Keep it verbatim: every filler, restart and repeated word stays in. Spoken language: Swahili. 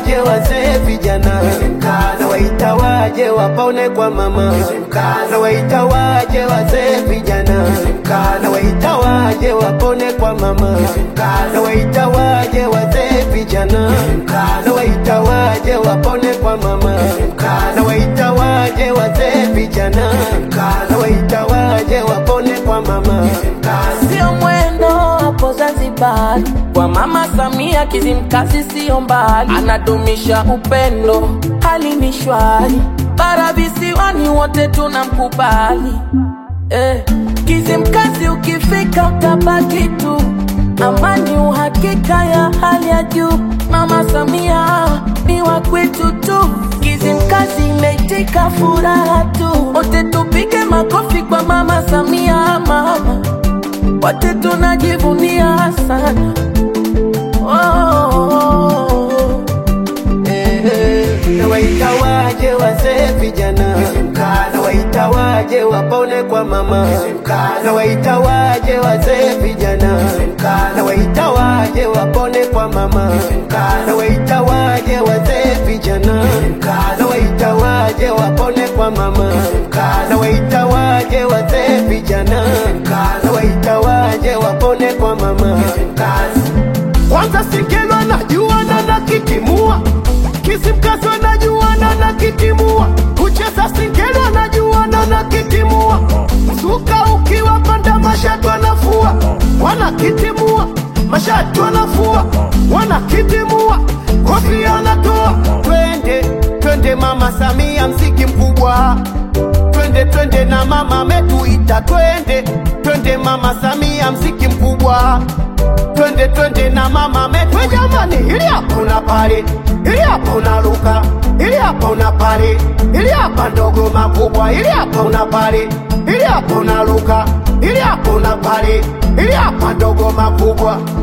waje wazee vijana, na waita waje wapone kwa mama, na waita waje wazee vijana, na waita waje wapone kwa mama, na waita waje wazee vijana, na waita waje wapone kwa mama, na waita waje wazee vijana, na waita waje wapone kwa mama. Sio mwendo hapo Zanzibar, kwa Mama Samia Kizimkazi sio mbali, anadumisha upendo, hali ni shwari, bara visiwani wote tunamkubali. Eh, Kizimkazi ukifika utabaki tu, amani uhakika ya hali ya juu. Mama Samia ni wa kwetu tu, Kizimkazi imeitika furaha tu. Wote tupige makofi kwa Mama Samia, mama wote tunajivunia sana. Oh, oh, oh. Eh, eh. Na waita waje wazee vijana, na waita waje wapone kwa mama, na waita waje wazee vijana, na waita waje wapone kwa mama, na waita waje wazee vijana, na waita waje wapone kwa mama, na waita waje wazee vijana, na waita waje wapone kwa mama. Kwanza Singeli najuana na kitimua, Kizimkazi najuana na kitimua, kucheza Singeli najuana na kitimua, mzuka ukiwa panda mashatu wanafua, wana kitimua, mashatu wanafua, wana kitimua, kofia wanatoa. Twende, twende Mama Samia mziki mkubwa, twende twende na mama ametuita, twende, twende Mama Samia mziki mkubwa, twende twende na mama ametuita. Jamani, ili hapo na pale, ili hapo na luka, ili hapo na pale, ili hapa ndogo makubwa, ili hapo na pale, ili hapo na luka, ili hapo na pale, ili hapa ndogo makubwa.